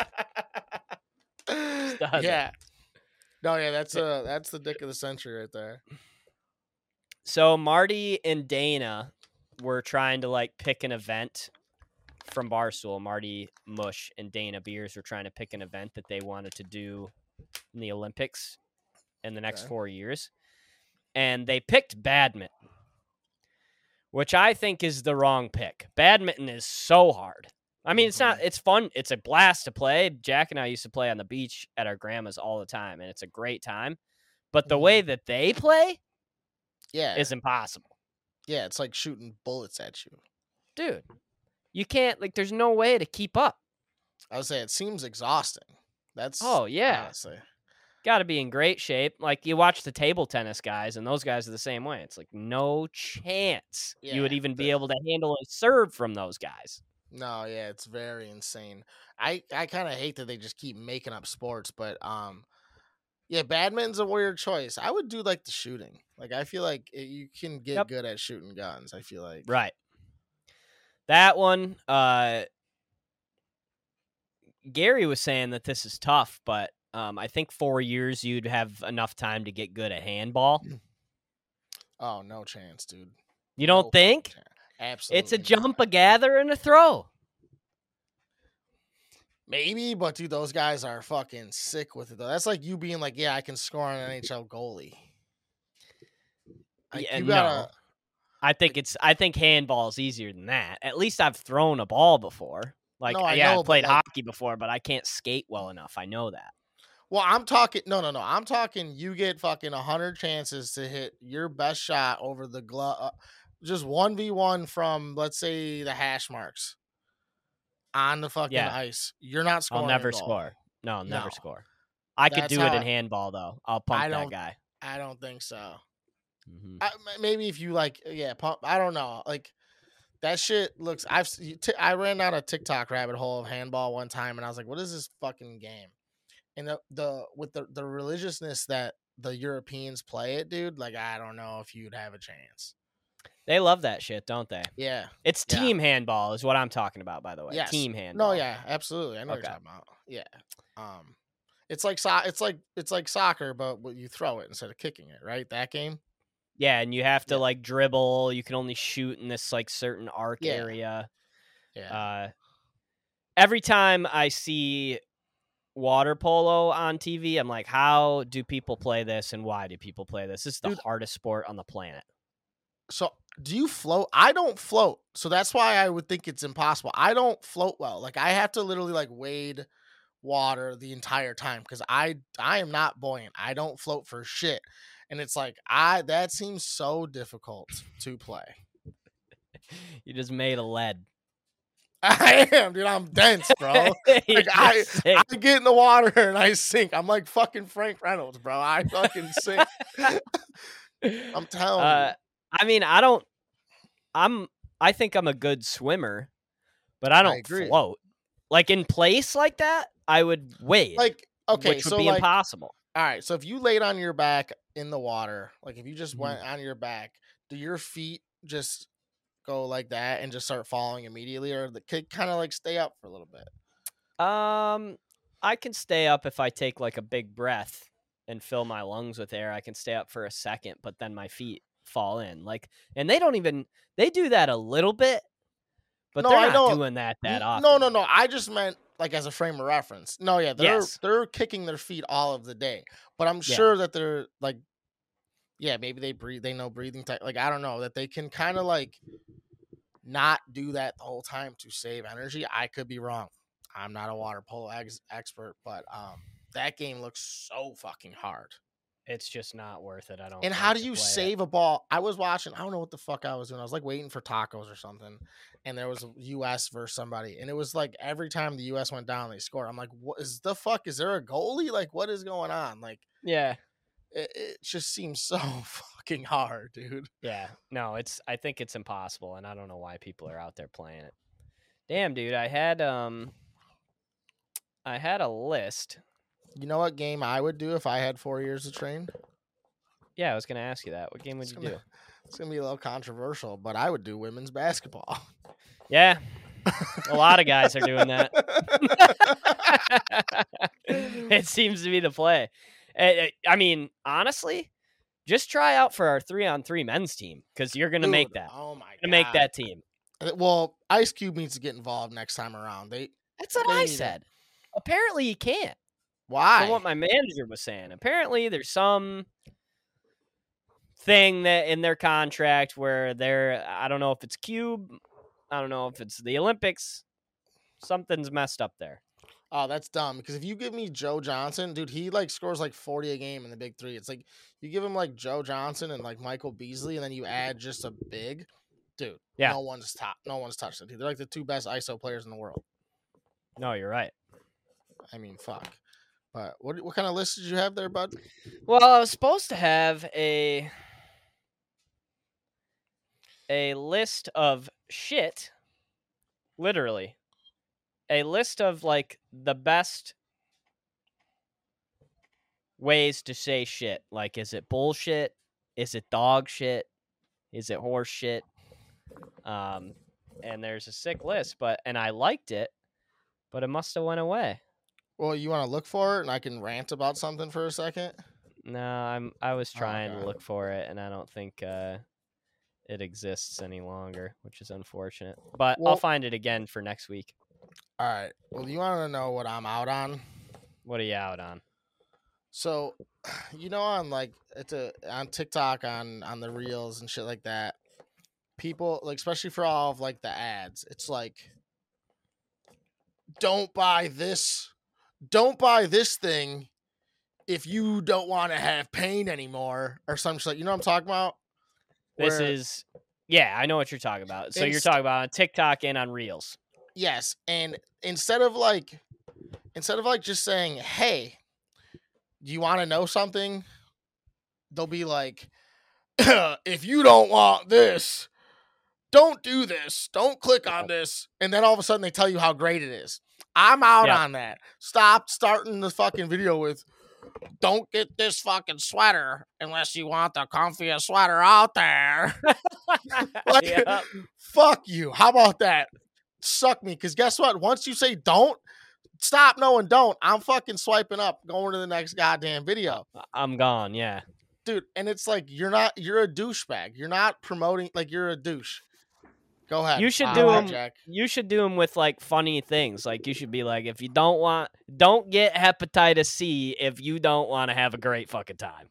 doesn't. yeah. No, yeah, that's uh that's the dick of the century right there. So Marty and Dana were trying to like pick an event from Barstool. Marty Mush and Dana Beers were trying to pick an event that they wanted to do in the Olympics in the next Okay. four years. And they picked badminton, which I think is the wrong pick. Badminton is so hard. I mean, it's not, it's fun. It's a blast to play. Jack and I used to play on the beach at our grandma's all the time, and it's a great time. But the Mhm. way that they play Yeah, is impossible. yeah, it's like shooting bullets at you. Dude, you can't, like, there's no way to keep up. I would say it seems exhausting. That's Oh, yeah. honestly. Got to be in great shape. Like, you watch the table tennis guys, and those guys are the same way. It's like no chance you would Yeah, even be the- able to handle a serve from those guys. No, yeah, it's very insane. I I kind of hate that they just keep making up sports, but um, yeah, badminton's a weird choice. I would do like the shooting. Like I feel like it, you can get Yep. good at shooting guns. I feel like Right. That one, uh, Gary was saying that this is tough, but um, I think four years you'd have enough time to get good at handball. Oh, no chance, dude. You No don't fucking think? chance. Absolutely. It's a not. jump, a gather, and a throw. Maybe, but dude, those guys are fucking sick with it though. That's like you being like, yeah, I can score on an N H L goalie. Like, Yeah, you no. gotta, I think it's. I think handball is easier than that. At least I've thrown a ball before. Like, No, I yeah, know, I've but, played like- hockey before, but I can't skate well enough. I know that. Well, I'm talking. No, no, no. I'm talking. You get fucking a hundred chances to hit your best shot over the glove. Uh, just one v one from, let's say, the hash marks on the fucking Yeah. ice. You're not scoring. I'll never a goal. score. No, I'll never No. score. I could That's do it in how- handball though. I'll pump I that don't- guy. I don't think so. Mhm. I, m- maybe if you like, yeah, pump. I don't know. Like that shit looks. I've s- you- t- I ran down a TikTok rabbit hole of handball one time, and I was like, what is this fucking game? And the, the with the the religiousness that the Europeans play it, dude. Like I don't know if you'd have a chance. They love that shit, don't they? Yeah. It's Yeah. team handball is what I'm talking about, by the way. Yes. Team handball. No, yeah, absolutely. I know what Okay. you're talking about. Yeah. Um, it's like so- it's like it's like soccer, but what you throw it instead of kicking it, right? That game. Yeah, and you have to Yeah. like dribble. You can only shoot in this like certain arc Yeah. area. Yeah. Uh, every time I see water polo on T V, I'm like, how do people play this and why do people play this? This is the Dude. hardest sport on the planet. So do you float? I don't float, so that's why I would think it's impossible. I don't float well. Like I have to literally like wade water the entire time because I I am not buoyant. I don't float for shit, and it's like I that seems so difficult to play. You just made a lead. I am, dude. I'm dense, bro. You Like, just I- sink. I get in the water and I sink. I'm like fucking Frank Reynolds, bro. I fucking sink. I'm telling Uh, I mean, I don't. I'm. I think I'm a good swimmer, but I don't agree. float. Like in place like that, I would wade. you. Like okay, which would so be like impossible. all right, so if you laid on your back in the water, like if you just Mhm. went on your back, do your feet just go like that and just start falling immediately, or the kid kind of like stay up for a little bit? Um, I can stay up if I take like a big breath and fill my lungs with air. I can stay up for a second, but then my feet fall in. Like, and they don't even they do that a little bit, but No, they're I not know. doing that that N- often. No, no, no. I just meant like as a frame of reference. No, yeah, they're Yes. they're kicking their feet all of the day, but I'm Yeah. sure that they're like, yeah, maybe they breathe. They know breathing type. Like I don't know that they can kind of like not do that the whole time to save energy. I could be wrong. I'm not a water polo ex- expert, but um, that game looks so fucking hard. It's just not worth it. I don't. And think, how do to you play it. save a ball? I was watching. I don't know what the fuck I was doing. I was like waiting for tacos or something, and there was a U S versus somebody, and it was like every time the U S went down, they scored. I'm like, what is the fuck? Is there a goalie? Like, what is going on? Like, Yeah. it, it just seems so fucking hard, dude. Yeah. No, it's. I think it's impossible, and I don't know why people are out there playing it. Damn, dude. I had um. I had a list. You know what game I would do if I had four years to train? Yeah, I was gonna ask you that. What game would It's you gonna, do? it's gonna be a little controversial, but I would do women's basketball. Yeah, a lot of guys are doing that. It seems to be the play. Eh, eh, I mean, honestly, just try out for our three-on-three men's team because you're gonna make Dude, that. Oh my Gonna make god! that team. Uh, Well, Ice Cube needs to get involved next time around. They That's what They I need it. said. Apparently, he can't. why? From what my manager was saying, apparently there's some thing that in their contract where they're. I don't know if it's Cube. I don't know if it's the Olympics. Something's messed up there. Oh, that's dumb. Because if you give me Joe Johnson, dude, he like scores like forty a game in the big three. It's like you give him like Joe Johnson and like Michael Beasley, and then you add just a big, dude. Yeah. No one's top. No one's touched it. They're like the two best I S O players in the world. No, you're right. I mean, fuck. But what what kind of list did you have there, bud? Well, I was supposed to have a a list of shit, literally. A list of like the best ways to say shit. Like, is it bullshit? Is it dog shit? Is it horse shit? Um, and there's a sick list, but and I liked it, but it must have went away. Well, you want to look for it, and I can rant about something for a second. No, I'm I was Oh, trying okay. to look for it, and I don't think uh, it exists any longer, which is unfortunate. But Well- I'll find it again for next week. All right. Well, you want to know what I'm out on? What are you out on? So, you know, on like it's a on TikTok on on the reels and shit like that, people like especially for all of like the ads, it's like, don't buy this, don't buy this thing if you don't want to have pain anymore or some shit. You know what I'm talking about? This Where- is yeah, I know what you're talking about. So you're Inst- talking about on TikTok and on Reels. Yes, and instead of like instead of like just saying, "Hey, do you want to know something?" They'll be like, "If you don't want this, don't do this. Don't click on this." And then all of a sudden they tell you how great it is. I'm out Yeah. on that. Stop starting the fucking video with, "Don't get this fucking sweater unless you want the comfiest sweater out there." Like, Yep. fuck you. How about that? Suck me. Because guess what? Once you say don't, stop knowing don't. I'm fucking swiping up, going to the next goddamn video. I'm gone, yeah. Dude, and it's like, you're not, you're a douchebag. You're not promoting, like, you're a douche. Go ahead. You should Uh, do go ahead, 'em- Jack. You should do them with like funny things. Like you should be like, if you don't want, don't get hepatitis C if you don't want to have a great fucking time.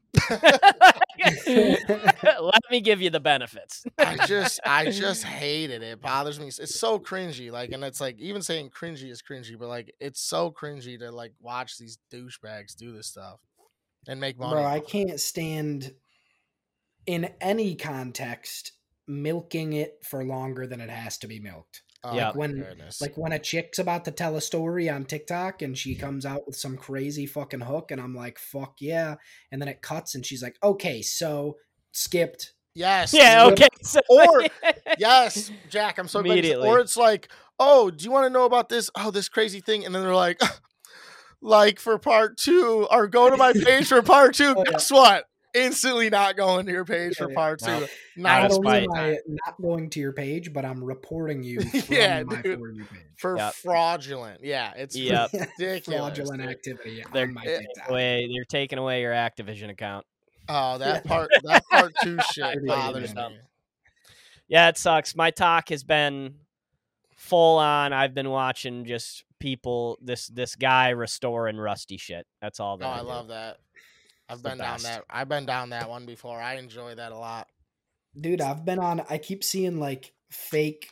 Let me give you the benefits. I just, I just hate it. It bothers me. It's so cringy. Like, and it's like, even saying cringy is cringy, but like, it's so cringy to like watch these douchebags do this stuff and make money. Bro, I can't stand in any context milking it for longer than it has to be milked. Oh, Yeah. my Like when goodness. like when a chick's about to tell a story on TikTok and she comes out with some crazy fucking hook and I'm like, fuck yeah. And then it cuts and she's like, okay, so skipped. yes. Yeah, Skip. okay. So, Or- Yes, Jack, I'm so glad. you said- Immediately. Or it's like, oh, do you want to know about this? Oh, this crazy thing. And then they're like, like for part two, or go to my page for part two. Oh, yeah. Guess what? instantly not going to your page Yeah, for yeah. part two. No. Not, Out Not of only spite. am I not going to your page, but I'm reporting you from Yeah, my dude. For You page. for Yep. fraudulent. Yeah, it's Yep. ridiculous. Fraudulent dude. activity They're on my it- TikTok. Away, you're taking away your Activision account. Oh, that Yeah. part that part two shit Pretty bothers bad. me. Yeah, it sucks. My talk has been full on. I've been watching just people, this this guy restoring rusty shit. That's all Oh, that I, I do. love that. I've It's the been down best. that. I've been down that one before. I enjoy that a lot. Dude, I've been on, I keep seeing like fake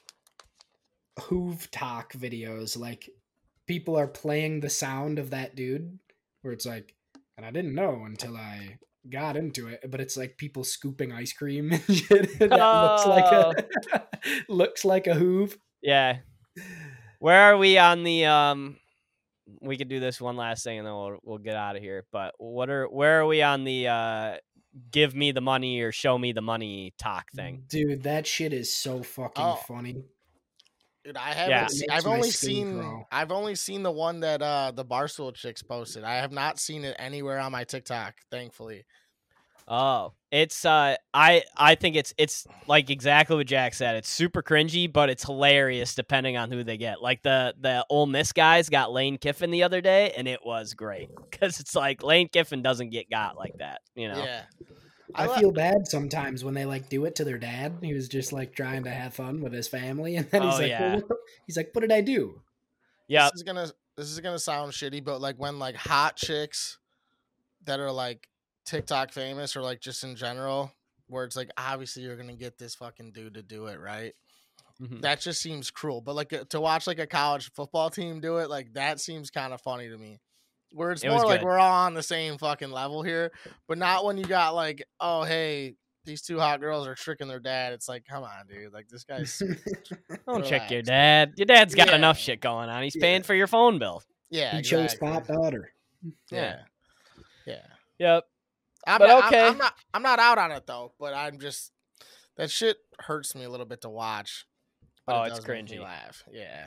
Hoove talk videos. Like people are playing the sound of that dude where it's like, and I didn't know until I got into it, but it's like people scooping ice cream and shit. That looks like a looks like a Hoove. Yeah. Where are we on the um we could do this one last thing and then we'll we'll get out of here. But what are where are we on the uh give me the money or show me the money talk thing? Dude, that shit is so fucking Oh. funny. Dude, I haven't. Yeah. se- It makes I've my only skin seen. crawl. I've only seen the one that uh the Barstool chicks posted. I have not seen it anywhere on my TikTok. Thankfully. Oh, it's uh I I think it's it's like exactly what Jack said. It's super cringy, but it's hilarious depending on who they get. Like the the Ole Miss guys got Lane Kiffin the other day, and it was great because it's like Lane Kiffin doesn't get got like that, you know. Yeah. I li- feel bad sometimes when they like do it to their dad. He was just like trying to have fun with his family, and then he's Oh, like, yeah. well, what the-" he's like, "What did I do?" Yeah, This is gonna. This is gonna sound shitty, but like when like hot chicks that are like TikTok famous or like just in general, where it's like obviously you're gonna get this fucking dude to do it, right? Mhm. That just seems cruel. But like uh, to watch like a college football team do it, like that seems kind of funny to me. Where it's It was more like good. we're all on the same fucking level here, but not when you got like, oh hey, these two hot girls are tricking their dad. It's like, come on, dude. Like this guy's Don't check your relax. dad. Your dad's got Yeah. enough shit going on. He's Yeah. paying for your phone bill. yeah, he chose exactly. spot daughter. Yeah, yeah. Yep. I'm But not, I'm- okay. I'm, not. I'm not out on it though. But I'm just that shit hurts me a little bit to watch. But Oh, it it's does make me cringy. laugh. Yeah.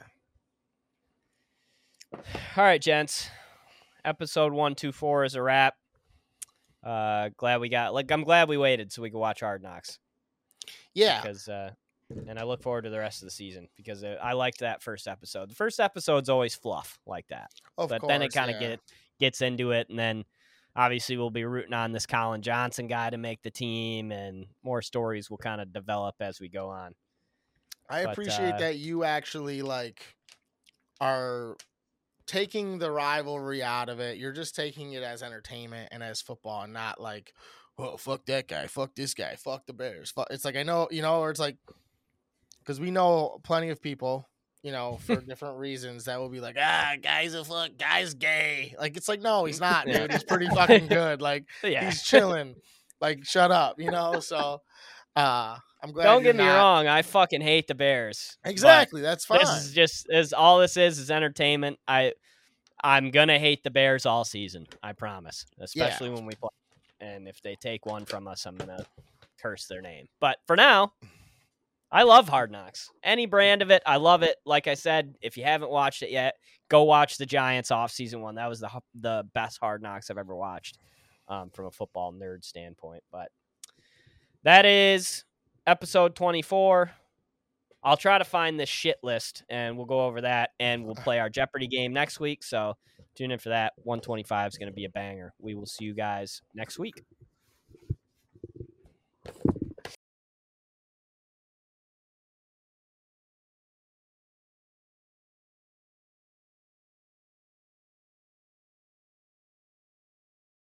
All right, gents. Episode one two four is a wrap. Uh, glad we got like I'm glad we waited so we could watch Hard Knocks. Yeah. Because uh, and I look forward to the rest of the season because uh, I liked that first episode. The first episode's always fluff like that, Of but course. then it kind of yeah. get gets into it, and then obviously we'll be rooting on this Colin Johnson guy to make the team, and more stories will kind of develop as we go on. I but, appreciate uh, that you actually like are taking the rivalry out of it. You're just taking it as entertainment and as football, and not like, oh fuck that guy, fuck this guy, fuck the Bears. Fuck. It's like I know, you know, or it's like because we know plenty of people, you know, for different reasons that will be like, ah, guy's a fuck, guy's gay. Like it's like no, he's not, Yeah. dude. He's pretty fucking good. Like Yeah. he's chilling. Like shut up, you know. So, uh, I'm glad. Don't you're get me not- wrong, I fucking hate the Bears. but Exactly, that's fine. This is just is all this is is entertainment. I I'm gonna hate the Bears all season. I promise, especially when we play. And if they take one from us, I'm gonna curse their name. But for now, I love Hard Knocks. Any brand of it, I love it. Like I said, if you haven't watched it yet, go watch the Giants off season one. That was the the best Hard Knocks I've ever watched um, from a football nerd standpoint. But that is episode twenty-four. I'll try to find this shit list, and we'll go over that, and we'll play our Jeopardy game next week. So tune in for that. one twenty-five is going to be a banger. We will see you guys next week.